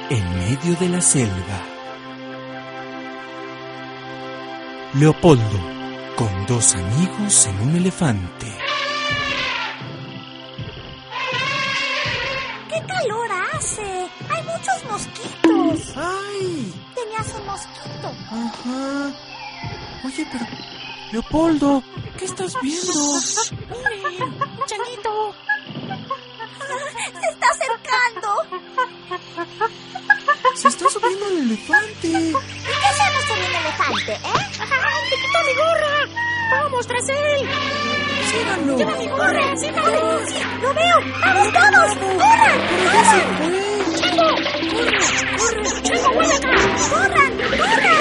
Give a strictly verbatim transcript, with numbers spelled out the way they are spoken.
en medio de la selva. Leopoldo, con dos amigos en un elefante. ¡Qué calor hace! ¡Hay muchos mosquitos! ¡Ay! Tenías un mosquito. Ajá. Oye, pero... Leopoldo, ¿qué estás viendo? ¡Miren! ¡Changuito! ¡Se está acercando! Se está subiendo el elefante. ¿Y qué hacemos con un elefante, eh? ¡Ay, te quitó mi gorra! ¡Vamos tras él! ¡Síganlo! ¡Lleva mi gorra! ¡Síganlo! ¡Sí! ¡Lo veo! ¡Vamos todos! ¡Corran! ¡Pero ya se fue! ¡Chango! ¡Corre! ¡Corre! ¡Chango, vuelve acá! ¡Corran! ¡Corran!